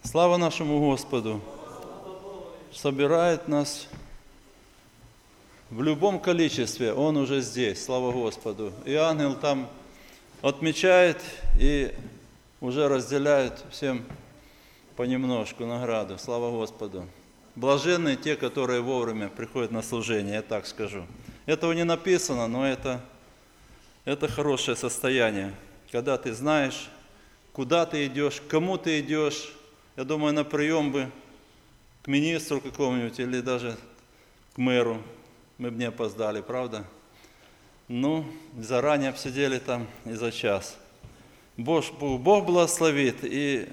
Слава нашему Господу! Собирает нас в любом количестве, Он уже здесь, слава Господу. И ангел там отмечает и уже разделяет всем понемножку награду, слава Господу. Блаженны те, которые вовремя приходят на служение, я так скажу. Этого не написано, но это хорошее состояние, когда ты знаешь, куда ты идешь, к кому ты идешь. Я думаю, на прием бы к министру какому-нибудь или даже к мэру мы бы не опоздали, правда? Ну, заранее обсидели там и за час. Бог благословит и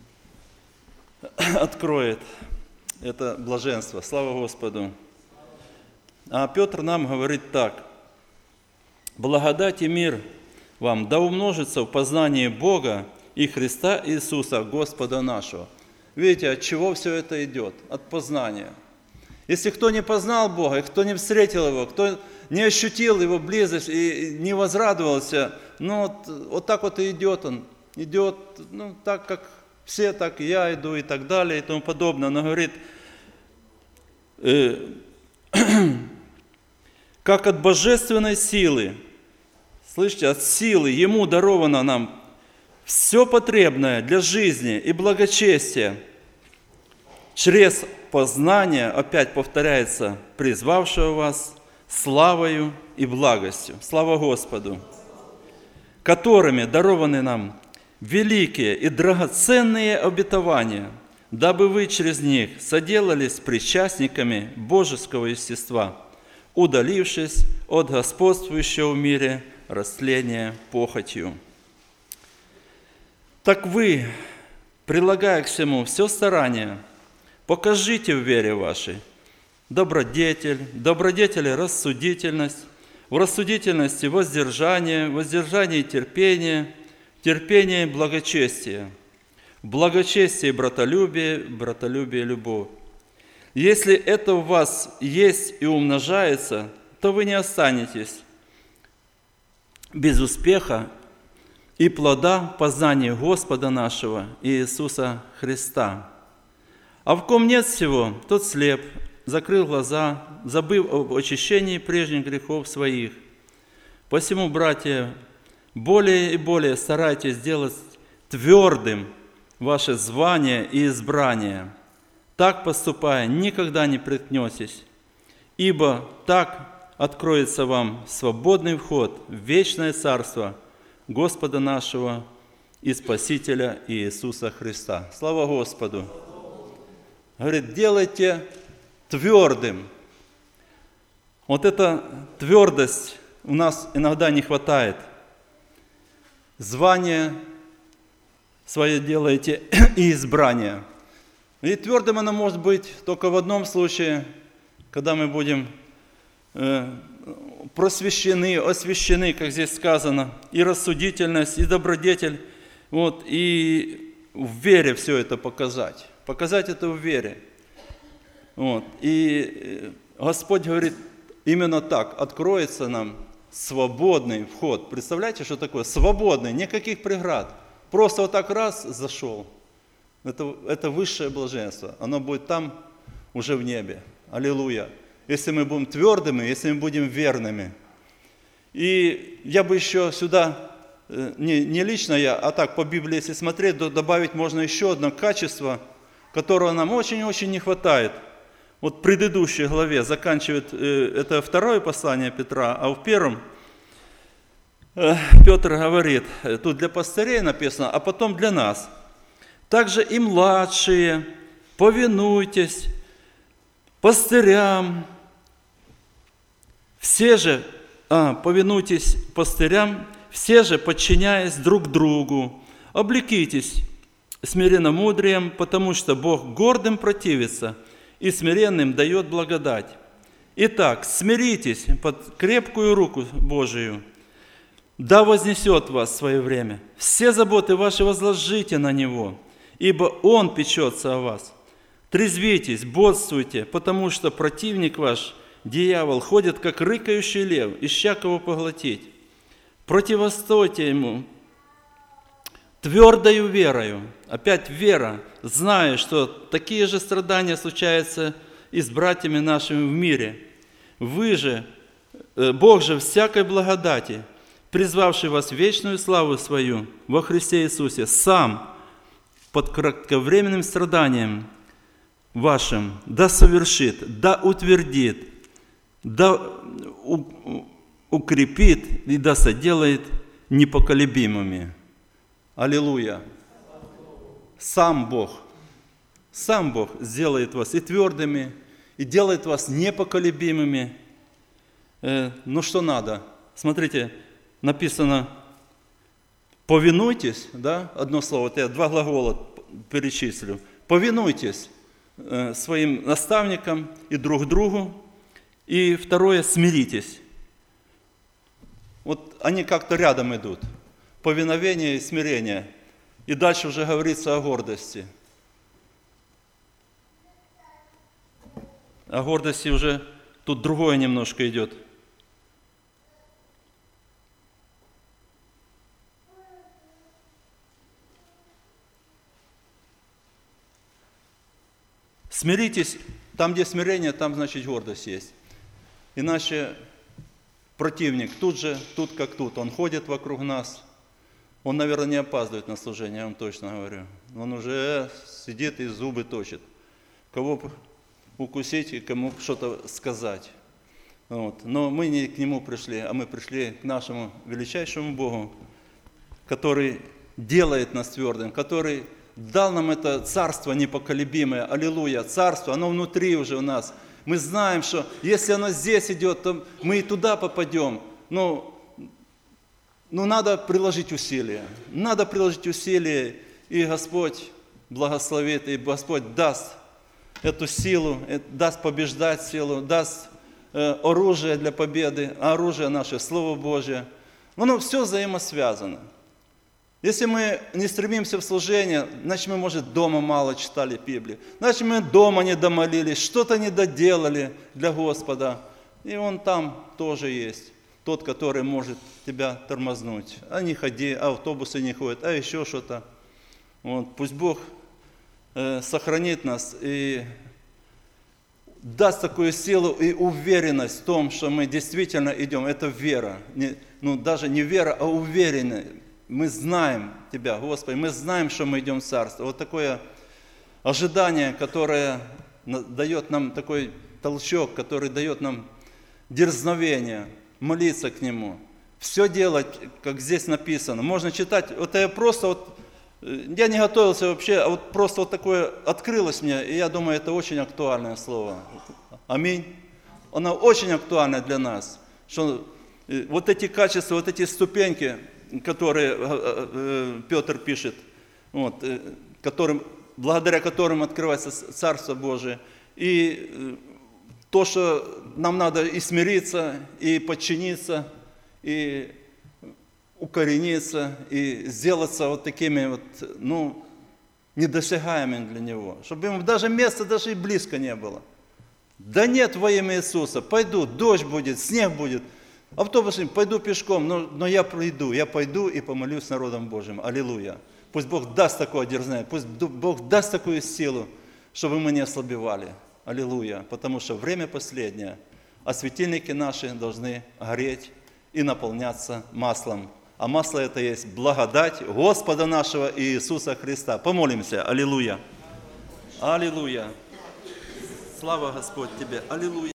откроет это блаженство. Слава Господу! А Петр нам говорит так. «Благодать и мир вам да умножится в познании Бога и Христа Иисуса, Господа нашего». Видите, от чего все это идет? От познания. Если кто не познал Бога, и кто не встретил Его, кто не ощутил Его близость и не возрадовался, вот так вот и идет он. Идет, так как все, так и я иду и так далее и тому подобное. Но говорит, как от божественной силы, слышите, от силы Ему даровано нам все потребное для жизни и благочестия через познание, опять повторяется, призвавшего вас славою и благостью. Слава Господу! Которыми дарованы нам великие и драгоценные обетования, дабы вы через них соделались причастниками божеского естества, удалившись от господствующего в мире растления похотью. Так вы, прилагая к всему все старание, покажите в вере вашей добродетель рассудительность, в рассудительности воздержание, в воздержании терпение благочестие, в благочестии братолюбие любовь. Если это у вас есть и умножается, то вы не останетесь без успеха и плода познания Господа нашего Иисуса Христа. А в ком нет всего, тот слеп, закрыл глаза, забыв об очищении прежних грехов своих. Посему, братья, более и более старайтесь сделать твердым ваше звание и избрание. Так поступая, никогда не приткнетесь, ибо так откроется вам свободный вход в вечное Царство Господа нашего и Спасителя Иисуса Христа. Слава Господу! Говорит, делайте твердым. Вот эта твердость у нас иногда не хватает. Звание свое делаете и избрание. И твердым оно может быть только в одном случае, когда мы будем просвещены, освящены, как здесь сказано, и рассудительность, и добродетель, и в вере все это показать. Показать это в вере. И Господь говорит, именно так, откроется нам свободный вход. Представляете, что такое? Свободный, никаких преград. Просто вот так раз зашел. Это высшее блаженство. Оно будет там, уже в небе. Аллилуйя. Если мы будем твердыми, если мы будем верными. И я бы еще сюда, не лично я, а так по Библии, если смотреть, то добавить можно еще одно качество, которого нам очень-очень не хватает. Вот в предыдущей главе заканчивает, это второе послание Петра, а в первом Петр говорит, тут для пастырей написано, а потом для нас. Также и младшие, повинуйтесь пастырям, повинуйтесь пастырям, все же, подчиняясь друг другу, облекитесь смиренномудрием, потому что Бог гордым противится и смиренным дает благодать. Итак, смиритесь под крепкую руку Божию, да вознесет вас в свое время. Все заботы ваши возложите на Него, ибо Он печется о вас. Трезвитесь, бодствуйте, потому что противник ваш, дьявол, ходит, как рыкающий лев, ища кого поглотить. Противостойте ему, твердою верою, опять вера, зная, что такие же страдания случаются и с братьями нашими в мире. Вы же, Бог же всякой благодати, призвавший вас в вечную славу свою во Христе Иисусе, сам под кратковременным страданием вашим да совершит, да утвердит, да укрепит и да соделает непоколебимыми. Аллилуйя! Сам Бог сделает вас и твердыми, и делает вас непоколебимыми. Ну что надо? Смотрите, написано, повинуйтесь, да, одно слово, вот я два глагола перечислю. Повинуйтесь своим наставникам и друг другу. И второе, смиритесь. Вот они как-то рядом идут. Повиновение и смирение. И дальше уже говорится о гордости. О гордости уже тут другое немножко идет. Смиритесь, там, где смирение, там, значит, гордость есть. Иначе противник тут как тут, он ходит вокруг нас. Он, наверное, не опаздывает на служение, я вам точно говорю. Он уже сидит и зубы точит. Кого укусить и кому что-то сказать. Вот. Но мы не к нему пришли, а мы пришли к нашему величайшему Богу, который делает нас твердым, который дал нам это царство непоколебимое. Аллилуйя! Царство, оно внутри уже у нас. Мы знаем, что если оно здесь идет, то мы и туда попадем. Но надо приложить усилия. Надо приложить усилия, и Господь благословит, и Господь даст эту силу, даст побеждать силу, даст оружие для победы, а оружие наше, Слово Божие. Оно все взаимосвязано. Если мы не стремимся в служение, значит, мы, может, дома мало читали Библию. Значит, мы дома не домолились, что-то не доделали для Господа. И Он там тоже есть. Тот, который может тебя тормознуть. А не ходи, а автобусы не ходят, а еще что-то. Вот. Пусть Бог сохранит нас и даст такую силу и уверенность в том, что мы действительно идем. Это вера. Даже не вера, а уверенность. Мы знаем Тебя, Господи, мы знаем, что мы идем в Царство. Вот такое ожидание, которое дает нам такой толчок, который дает нам дерзновение, молиться к Нему. Все делать, как здесь написано. Можно читать, вот я просто, я не готовился вообще, а вот просто вот такое открылось мне, и я думаю, это очень актуальное слово. Аминь. Оно очень актуально для нас. Что вот эти качества, вот эти ступеньки, которые Петр пишет, благодаря которым открывается Царство Божие. И то, что нам надо и смириться, и подчиниться, и укорениться, и сделаться вот такими недосягаемыми для Него. Чтобы ему даже места даже и близко не было. Да нет, во имя Иисуса, пойду, дождь будет, снег будет. Автобусом пойду пешком, но я пойду и помолюсь с народом Божьим. Аллилуйя. Пусть Бог даст такое дерзновение, пусть Бог даст такую силу, чтобы мы не ослабевали. Аллилуйя. Потому что время последнее, а светильники наши должны гореть и наполняться маслом. А масло это есть благодать Господа нашего Иисуса Христа. Помолимся. Аллилуйя. Аллилуйя. Слава Господь Тебе. Аллилуйя.